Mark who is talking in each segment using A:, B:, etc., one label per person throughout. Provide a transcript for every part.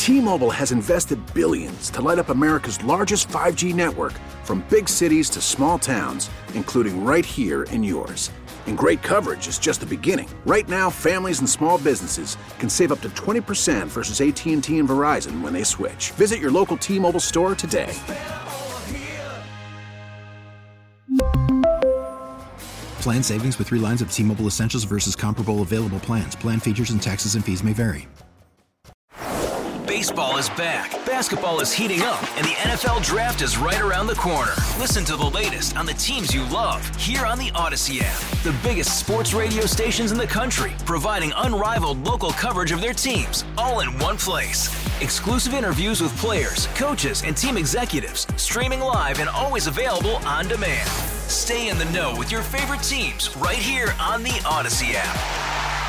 A: T-Mobile has invested billions to light up America's largest 5G network, from big cities to small towns, including right here in yours. And great coverage is just the beginning. Right now, families and small businesses can save up to 20% versus AT&T and Verizon when they switch. Visit your local T-Mobile store today.
B: Plan savings with 3 lines of T-Mobile Essentials versus comparable available plans. Plan features and taxes and fees may vary.
C: Baseball is back, basketball is heating up, and the NFL Draft is right around the corner. Listen to the latest on the teams you love here on the Odyssey app. The biggest sports radio stations in the country, providing unrivaled local coverage of their teams, all in one place. Exclusive interviews with players, coaches, and team executives, streaming live and always available on demand. Stay in the know with your favorite teams right here on the Odyssey app.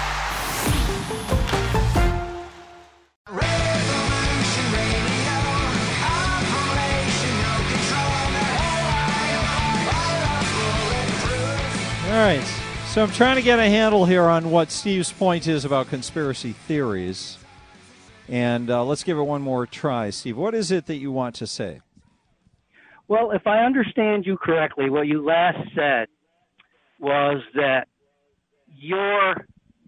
D: All right, so I'm trying to get a handle here on what Steve's point is about conspiracy theories. And let's give it one more try. Steve, what is it that you want to say?
E: Well, if I understand you correctly, what you last said was that you're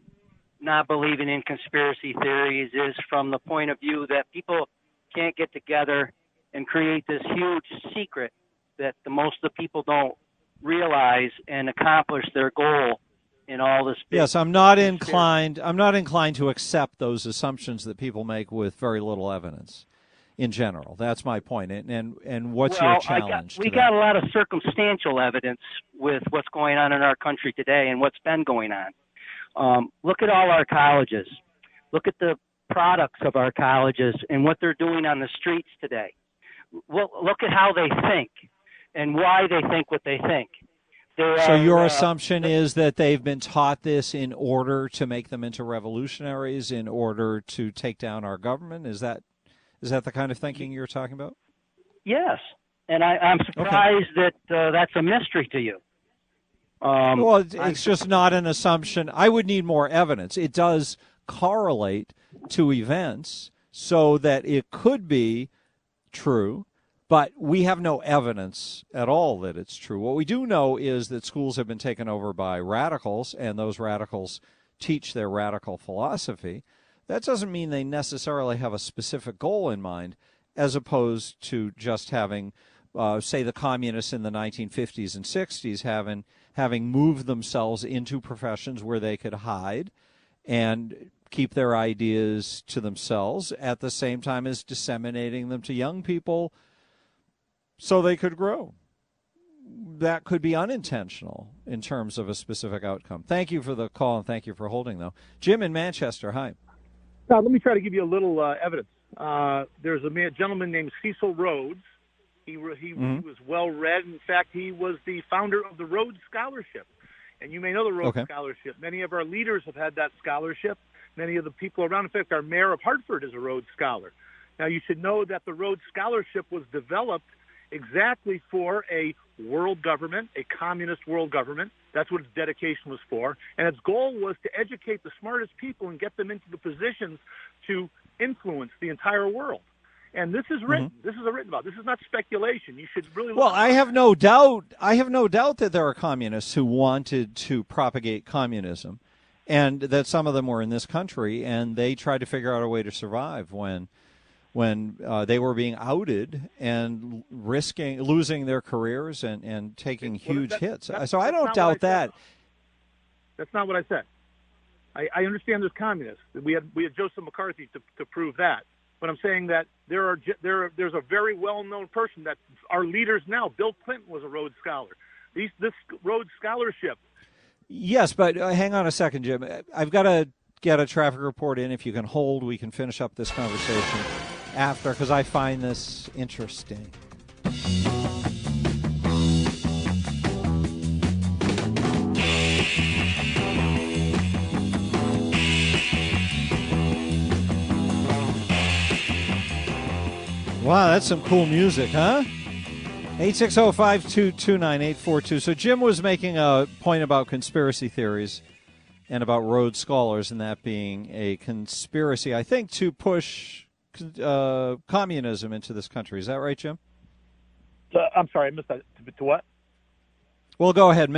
E: not believing in conspiracy theories is from the point of view that people can't get together and create this huge secret that the most of the people don't realize and accomplish their goal in all this.
D: Yes, I'm not inclined to accept those assumptions that people make with very little evidence in general. That's my point. And what's your challenge?
E: We got a lot of circumstantial evidence with what's going on in our country today and what's been going on. Look at all our colleges. Look at the products of our colleges and what they're doing on the streets today. Well, look at how they think and why they think what they think.
D: So your assumption is that they've been taught this in order to make them into revolutionaries, in order to take down our government? Is that the kind of thinking you're talking about?
E: Yes, and I'm surprised that that's a mystery to you.
D: Well, it's just not an assumption. I would need more evidence. It does correlate to events so that it could be true, but we have no evidence at all that it's true. What we do know is that schools have been taken over by radicals, and those radicals teach their radical philosophy. That doesn't mean they necessarily have a specific goal in mind, as opposed to just having, say, the communists in the 1950s and 60s having moved themselves into professions where they could hide and keep their ideas to themselves at the same time as disseminating them to young people so they could grow. That could be unintentional in terms of a specific outcome. Thank you for the call, and thank you for holding, though. Jim in Manchester, hi.
F: Now, let me try to give you a little evidence. There's a gentleman named Cecil Rhodes. He was well-read. In fact, he was the founder of the Rhodes Scholarship. And you may know the Rhodes Scholarship. Many of our leaders have had that scholarship. Many of the people around, in fact, our mayor of Hartford is a Rhodes Scholar. Now, you should know that the Rhodes Scholarship was developed exactly for a world government, a communist world government. That's what its dedication was for. And its goal was to educate the smartest people and get them into the positions to influence the entire world. And this is written. This is written about. This is not speculation. You should really look
D: I have no doubt that there are communists who wanted to propagate communism, and that some of them were in this country, and they tried to figure out a way to survive when they were being outed and losing their careers and taking huge hits. So I don't doubt that.
F: That's not what I said. I understand there's communists. We had Joseph McCarthy to prove that. But I'm saying that there's a very well-known person that our leaders now. Bill Clinton was a Rhodes Scholar. This Rhodes Scholarship.
D: Yes, but hang on a second, Jim. I've got to get a traffic report in. If you can hold, we can finish up this conversation after, because I find this interesting. Wow, that's some cool music, huh? 860-522-9842. So Jim was making a point about conspiracy theories and about Rhodes Scholars, and that being a conspiracy, I think, to push communism into this country. Is that right, Jim?
F: I'm sorry, I missed that. To what?
D: Well, go ahead.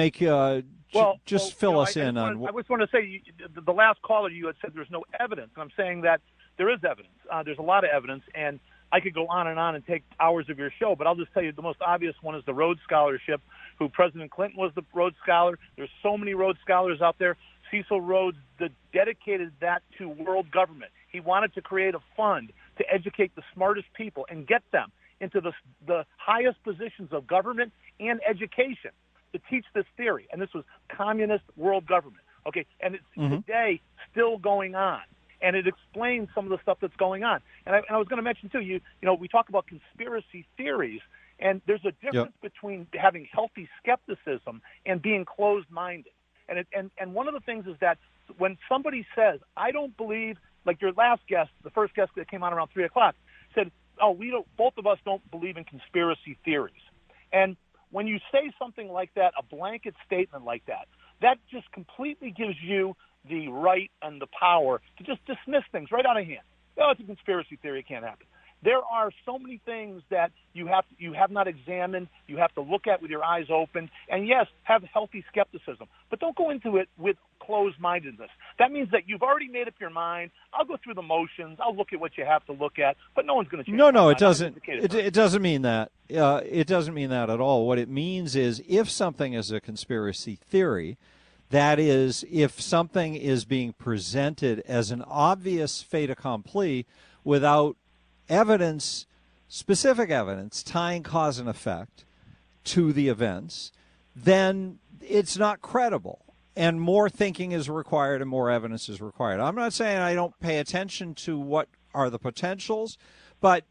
D: Fill us in on.
F: I just want to say, the last caller, you had said there's no evidence. I'm saying that there is evidence. There's a lot of evidence, and I could go on and take hours of your show, but I'll just tell you the most obvious one is the Rhodes Scholarship, who President Clinton was the Rhodes Scholar. There's so many Rhodes Scholars out there. Cecil Rhodes dedicated that to world government. He wanted to create a fund to educate the smartest people and get them into the highest positions of government and education to teach this theory. And this was communist world government. Okay, and it's today still going on. And it explains some of the stuff that's going on. And I was going to mention, too, you know, we talk about conspiracy theories, and there's a difference between having healthy skepticism and being closed-minded. And one of the things is that when somebody says, I don't believe, like your last guest, the first guest that came on around 3 o'clock, said, both of us don't believe in conspiracy theories. And when you say something like that, a blanket statement like that, that just completely gives you the right and the power to just dismiss things right out of hand. Oh, it's a conspiracy theory. It can't happen. There are so many things that you have not examined. You have to look at with your eyes open. And yes, have healthy skepticism, but don't go into it with closed-mindedness. That means that you've already made up your mind. I'll go through the motions. I'll look at what you have to look at, but no one's going to change.
D: No, it doesn't. It doesn't mean that. It doesn't mean that at all. What it means is if something is a conspiracy theory, that is, if something is being presented as an obvious fait accompli without evidence, specific evidence, tying cause and effect to the events, then it's not credible. And more thinking is required and more evidence is required. I'm not saying I don't pay attention to what are the potentials, but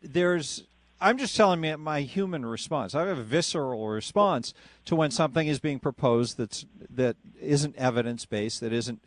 D: I'm just telling you my human response. I have a visceral response to when something is being proposed that isn't evidence-based, that isn't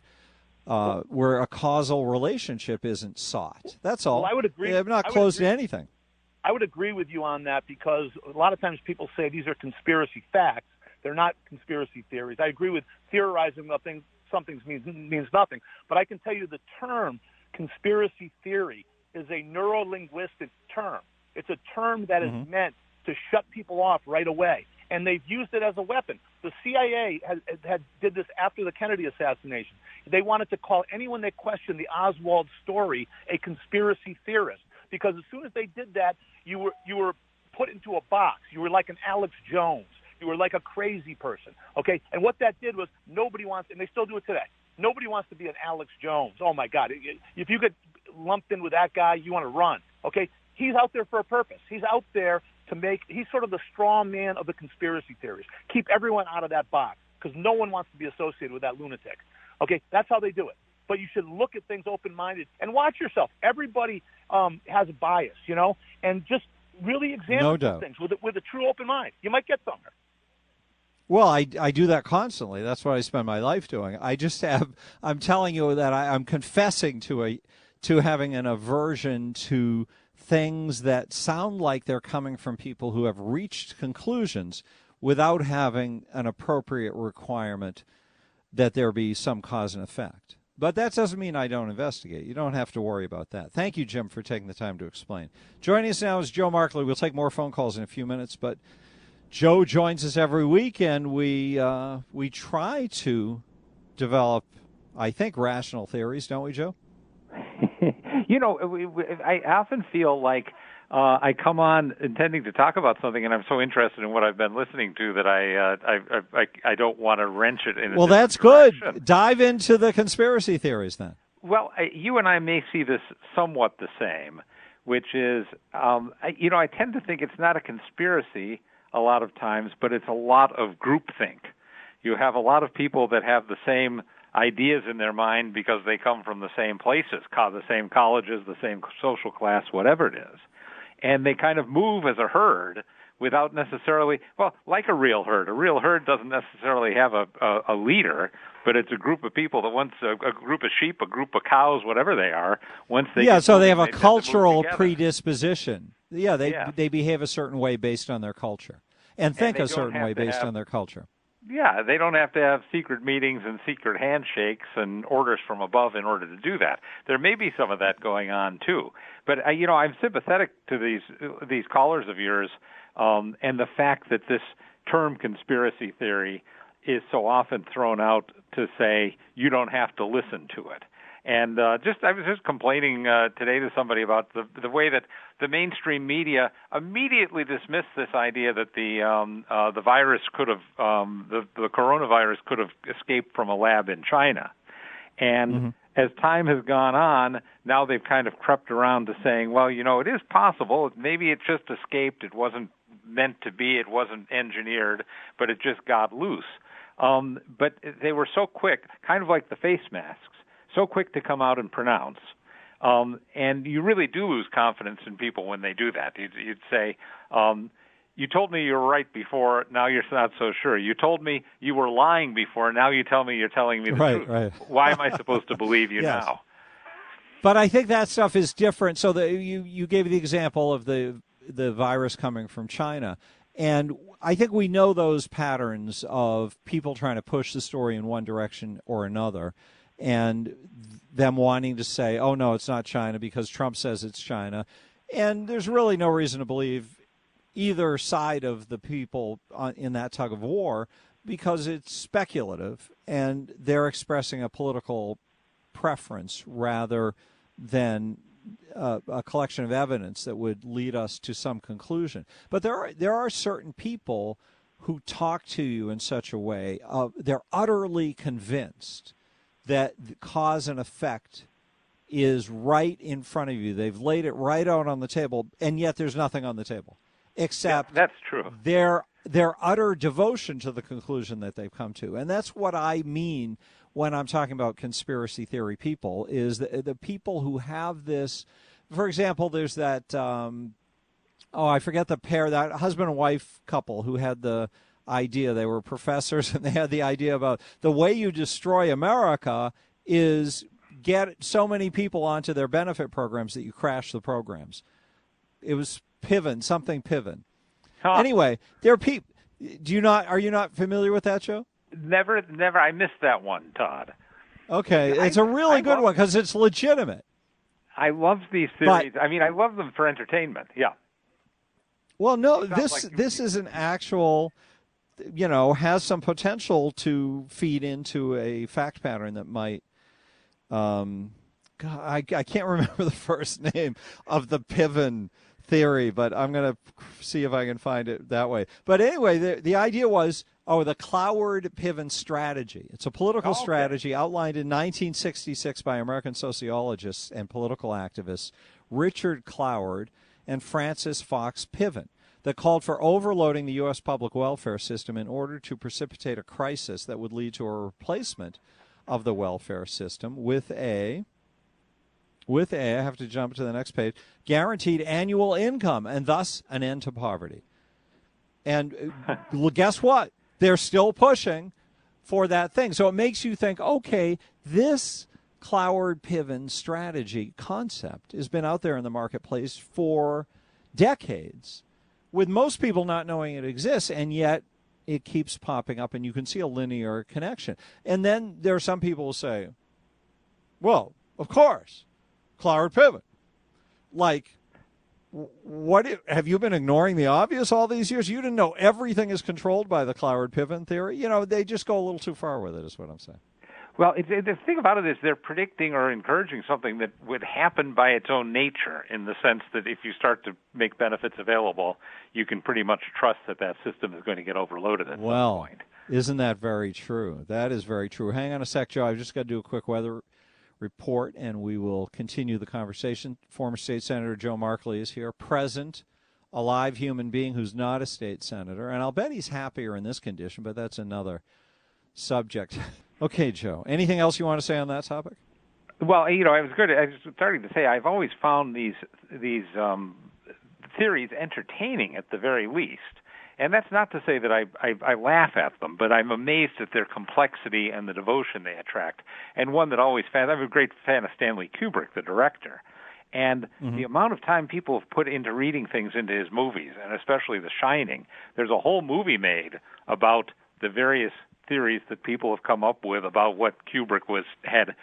D: where a causal relationship isn't sought. That's all.
F: Well, I would agree.
D: I'm not closed to anything.
F: I would agree with you on that because a lot of times people say these are conspiracy facts. They're not conspiracy theories. I agree with theorizing something means nothing. But I can tell you the term conspiracy theory is a neurolinguistic term. It's a term that is meant to shut people off right away, and they've used it as a weapon. The CIA did this after the Kennedy assassination. They wanted to call anyone they questioned the Oswald story a conspiracy theorist because as soon as they did that, you were put into a box. You were like an Alex Jones. You were like a crazy person. Okay, and what that did was nobody wants, and they still do it today. Nobody wants to be an Alex Jones. Oh my God! If you get lumped in with that guy, you want to run. Okay. He's out there for a purpose. He's out there he's sort of the straw man of the conspiracy theories. Keep everyone out of that box because no one wants to be associated with that lunatic. Okay, that's how they do it. But you should look at things open-minded and watch yourself. Everybody has a bias, you know, and just really examine things with a true open mind. You might get somewhere.
D: Well, I do that constantly. That's what I spend my life doing. I'm telling you that I'm confessing to having an aversion to things that sound like they're coming from people who have reached conclusions without having an appropriate requirement that there be some cause and effect. But that doesn't mean I don't investigate. You don't have to worry about that. Thank you, Jim, for taking the time to explain. Joining us now is Joe Markley. We'll take more phone calls in a few minutes, but Joe joins us every week, and we try to develop, I think, rational theories, don't we, Joe?
G: You know, I often feel like I come on intending to talk about something, and I'm so interested in what I've been listening to that I don't want to wrench it in.
D: Well, that's good. Dive into the conspiracy theories then.
G: Well, you and I may see this somewhat the same, which is, I tend to think it's not a conspiracy a lot of times, but it's a lot of groupthink. You have a lot of people that have the same ideas in their mind because they come from the same places, the same colleges, the same social class, whatever it is. And they kind of move as a herd without necessarily, like a real herd. A real herd doesn't necessarily have a leader, but it's a group of people that once a group of sheep, a group of cows, whatever they are, once they
D: so they have a cultural predisposition. Yeah, they behave a certain way based on their culture and think a certain way based on their culture.
G: Yeah, they don't have to have secret meetings and secret handshakes and orders from above in order to do that. There may be some of that going on too. But I'm sympathetic to these callers of yours, and the fact that this term conspiracy theory is so often thrown out to say you don't have to listen to it. And I was just complaining today to somebody about the way that the mainstream media immediately dismissed this idea that the virus could have the coronavirus could have escaped from a lab in China. And as time has gone on, now they've kind of crept around to saying, well, it is possible. Maybe it just escaped. It wasn't meant to be. It wasn't engineered, but it just got loose. But they were so quick, kind of like the face masks, so quick to come out and pronounce. And you really do lose confidence in people when they do that. You'd say, you told me you were right before, now you're not so sure. You told me you were lying before, now you tell me you're telling me the truth. Right. Why am I supposed to believe you now?
D: But I think that stuff is different. So you gave the example of the virus coming from China. And I think we know those patterns of people trying to push the story in one direction or another, and them wanting to say, oh, no, it's not China because Trump says it's China. And there's really no reason to believe either side of the people in that tug of war because it's speculative and they're expressing a political preference rather than a collection of evidence that would lead us to some conclusion. But there are certain people who talk to you in such a way, they're utterly convinced that the cause and effect is right in front of you. They've laid it right out on the table, and yet there's nothing on the table, except
G: that's true.
D: Their utter devotion to the conclusion that they've come to. And that's what I mean when I'm talking about conspiracy theory people, is the people who have this. For example, there's that, I forget the pair, that husband and wife couple who had the idea. They were professors, and they had the idea about the way you destroy America is get so many people onto their benefit programs that you crash the programs. It was something Piven. Huh. Anyway, there are people. Are you not familiar with that show?
G: Never. I missed that one, Todd.
D: Okay, it's a really good one because it's legitimate.
G: I love these theories. I love them for entertainment. Yeah.
D: Well, no, this is an actual, has some potential to feed into a fact pattern that might. I can't remember the first name of the Piven theory, but I'm going to see if I can find it that way. But anyway, the idea was, the Cloward-Piven strategy. It's a political strategy outlined in 1966 by American sociologists and political activists Richard Cloward and Francis Fox Piven that called for overloading the U.S. public welfare system in order to precipitate a crisis that would lead to a replacement of the welfare system with I have to jump to the next page, guaranteed annual income and thus an end to poverty. And guess what? They're still pushing for that thing. So it makes you think, okay, this Cloward-Piven strategy concept has been out there in the marketplace for decades, with most people not knowing it exists, and yet it keeps popping up, and you can see a linear connection. And then there are some people who say, well, of course, Cloward-Piven. Like, what have you been ignoring the obvious all these years? You didn't know everything is controlled by the Cloward-Piven theory. They just go a little too far with it, is what I'm saying.
G: Well, the thing about it is they're predicting or encouraging something that would happen by its own nature, in the sense that if you start to make benefits available, you can pretty much trust that system is going to get overloaded at some point.
D: Isn't that very true? That is very true. Hang on a sec, Joe. I've just got to do a quick weather report, and we will continue the conversation. Former State Senator Joe Markley is here, present, a live human being who's not a state senator. And I'll bet he's happier in this condition, but that's another subject. Okay, Joe, anything else you want to say on that topic?
G: Well, I was starting to say I've always found these theories entertaining at the very least. And that's not to say that I laugh at them, but I'm amazed at their complexity and the devotion they attract. And one that always I'm a great fan of Stanley Kubrick, the director. And the amount of time people have put into reading things into his movies, and especially The Shining, there's a whole movie made about the various theories that people have come up with about what Kubrick had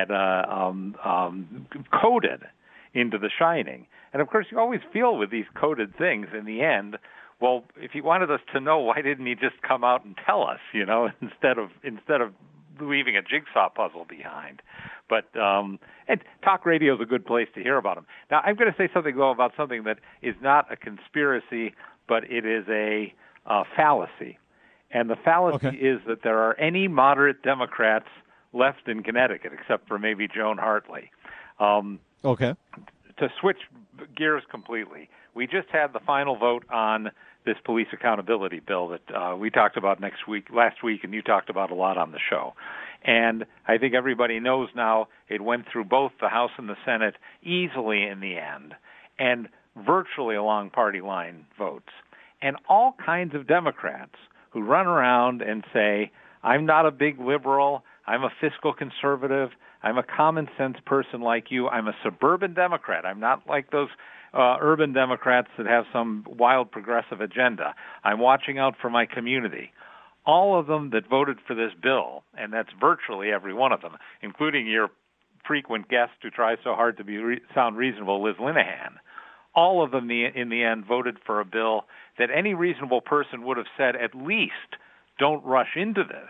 G: coded into The Shining. And of course, you always feel with these coded things in the end, well, if he wanted us to know, why didn't he just come out and tell us, instead of leaving a jigsaw puzzle behind? But and talk radio is a good place to hear about him. Now, I'm going to say something, though, about something that is not a conspiracy, but it is a fallacy. And the fallacy is that there are any moderate Democrats left in Connecticut, except for maybe Joan Hartley. To switch gears completely, we just had the final vote on this police accountability bill that we talked about last week, and you talked about a lot on the show. And I think everybody knows now it went through both the House and the Senate easily in the end, and virtually along party line votes. And all kinds of Democrats who run around and say, I'm not a big liberal, I'm a fiscal conservative, I'm a common sense person like you, I'm a suburban Democrat, I'm not like those urban Democrats that have some wild progressive agenda. I'm watching out for my community. All of them that voted for this bill, and that's virtually every one of them, including your frequent guest who tries so hard to sound reasonable, Liz Linehan, all of them in the end voted for a bill that any reasonable person would have said, at least don't rush into this.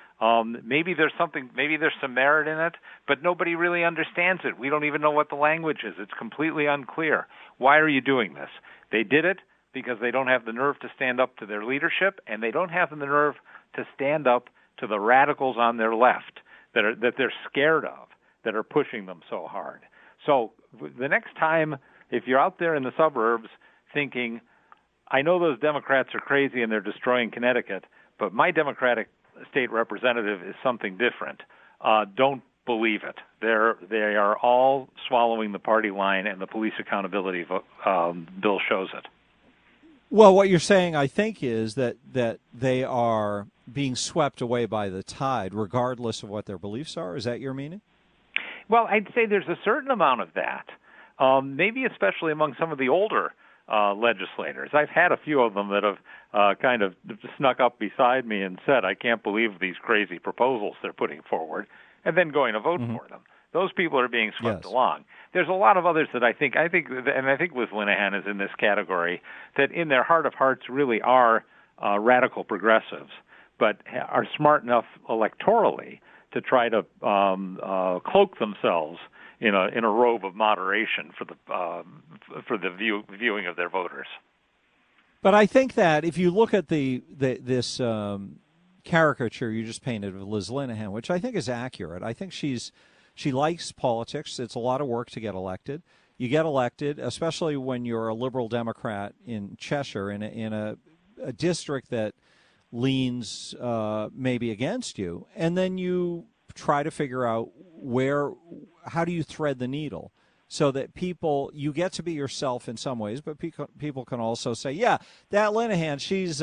G: Maybe there's some merit in it, but nobody really understands it. We don't even know what the language is. It's completely unclear. Why are you doing this? They did it because they don't have the nerve to stand up to their leadership, and they don't have the nerve to stand up to the radicals on their left that they're scared of, that are pushing them so hard. So the next time, if you're out there in the suburbs thinking, I know those Democrats are crazy and they're destroying Connecticut, but my Democratic state representative is something different, don't believe it. They are all swallowing the party line, and the police accountability bill shows it.
D: Well, what you're saying, I think, is that they are being swept away by the tide, regardless of what their beliefs are. Is that your meaning?
G: Well, I'd say there's a certain amount of that, maybe especially among some of the older legislators. I've had a few of them that have kind of snuck up beside me and said, I can't believe these crazy proposals they're putting forward, and then going to vote for them. Those people are being swept along. There's a lot of others that I think Liz Linehan is in this category, that in their heart of hearts really are radical progressives, but are smart enough electorally to try to cloak themselves in a robe of moderation for the viewing of their voters.
D: But I think that if you look at this caricature you just painted of Liz Linehan, which I think is accurate, I think she likes politics. It's a lot of work to get elected. You get elected, especially when you're a liberal Democrat in Cheshire, in a district that leans maybe against you, and then you try to figure out how do you thread the needle so that you get to be yourself in some ways, but people can also say, yeah, that Linehan, she's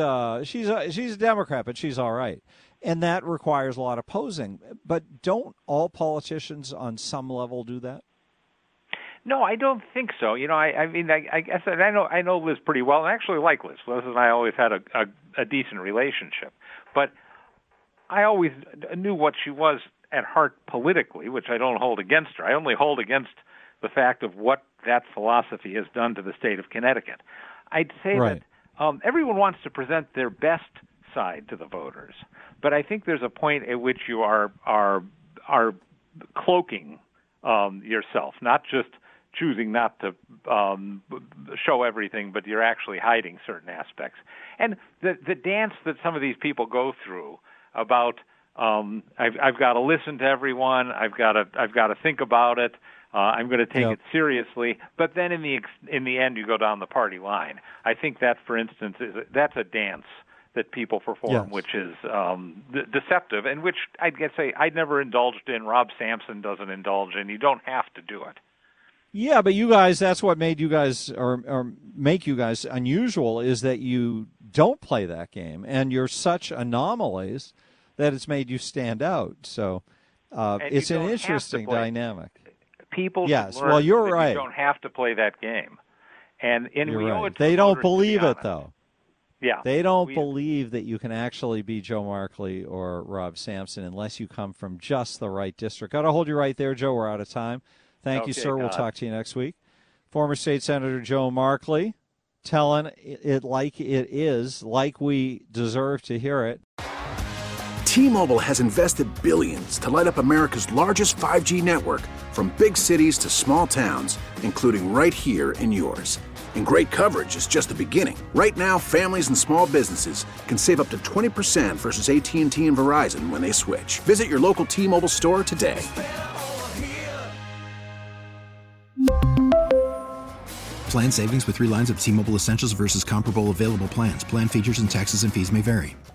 D: a Democrat, but she's all right. And that requires a lot of posing. But don't all politicians on some level do that?
G: No, I don't think so. I mean, I guess I know Liz pretty well, and I actually like Liz. Liz and I always had a decent relationship. But I always knew what she was at heart politically, which I don't hold against her. I only hold against the fact of what that philosophy has done to the state of Connecticut. I'd say that everyone wants to present their best side to the voters, but I think there's a point at which you are cloaking yourself, not just choosing not to show everything, but you're actually hiding certain aspects. And the dance that some of these people go through about I've got to listen to everyone, I've got to think about it, I'm going to take it seriously, but then in the end you go down the party line. I think that, for instance, that's a dance that people perform, which is deceptive, and which I'd say I'd never indulged in. Rob Sampson doesn't indulge in. You don't have to do it.
D: Yeah, but you guys, that's what made you guys or make you guys unusual, is that you don't play that game, and you're such anomalies that it's made you stand out. So it's an interesting dynamic.
G: People
D: well, you're right.
G: You don't have to play that game, and
D: we owe it to they don't believe it, though.
G: Yeah.
D: They don't believe that you can actually be Joe Markley or Rob Sampson unless you come from just the right district. Got to hold you right there, Joe. We're out of time. Thank you, sir. We'll talk to you next week. Former State Senator Joe Markley telling it like it is, like we deserve to hear it.
A: T-Mobile has invested billions to light up America's largest 5G network, from big cities to small towns, including right here in yours. And great coverage is just the beginning. Right now, families and small businesses can save up to 20% versus AT&T and Verizon when they switch. Visit your local T-Mobile store today.
B: Plan savings with 3 lines of T-Mobile Essentials versus comparable available plans. Plan features and taxes and fees may vary.